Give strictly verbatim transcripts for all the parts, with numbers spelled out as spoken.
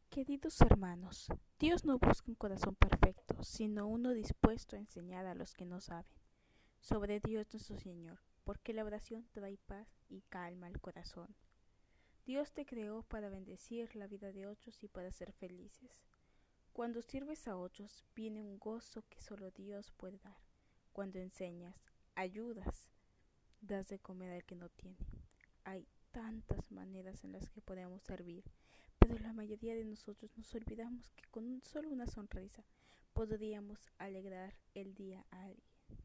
Queridos hermanos, Dios no busca un corazón perfecto, sino uno dispuesto a enseñar a los que no saben sobre Dios nuestro Señor, porque la oración trae paz y calma al corazón. Dios te creó para bendecir la vida de otros y para ser felices. Cuando sirves a otros, viene un gozo que solo Dios puede dar. Cuando enseñas, ayudas, das de comer al que no tiene. Hay tantas maneras en las que podemos servir, pero la mayoría de nosotros nos olvidamos que con solo una sonrisa podríamos alegrar el día a alguien.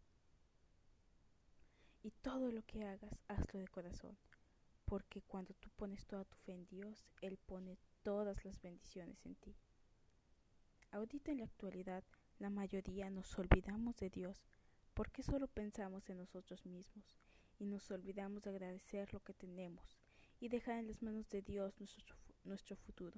Y todo lo que hagas, hazlo de corazón, porque cuando tú pones toda tu fe en Dios, Él pone todas las bendiciones en ti. Ahorita en la actualidad, la mayoría nos olvidamos de Dios porque solo pensamos en nosotros mismos y nos olvidamos de agradecer lo que tenemos y dejar en las manos de Dios nuestro, nuestro futuro.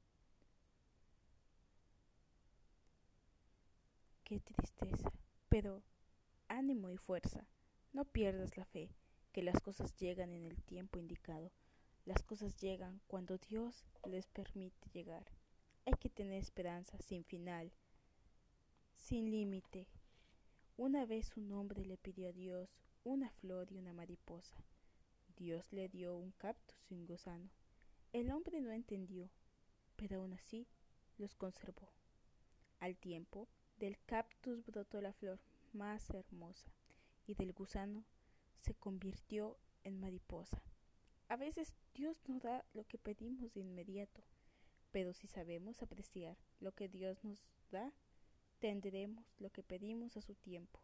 Qué tristeza, pero ánimo y fuerza. No pierdas la fe, que las cosas llegan en el tiempo indicado. Las cosas llegan cuando Dios les permite llegar. Hay que tener esperanza sin final, sin límite. Una vez un hombre le pidió a Dios una flor y una mariposa. Dios le dio un cactus y un gusano. El hombre no entendió, pero aún así los conservó. Al tiempo, del cactus brotó la flor más hermosa y del gusano se convirtió en mariposa. A veces Dios nos da lo que pedimos de inmediato, pero si sabemos apreciar lo que Dios nos da, tendremos lo que pedimos a su tiempo.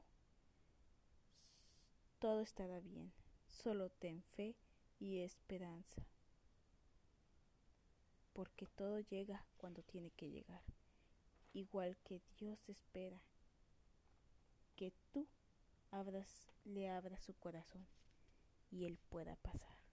Todo estará bien, solo ten fe y esperanza, porque todo llega cuando tiene que llegar, igual que Dios espera que tú abras, le abras su corazón y Él pueda pasar.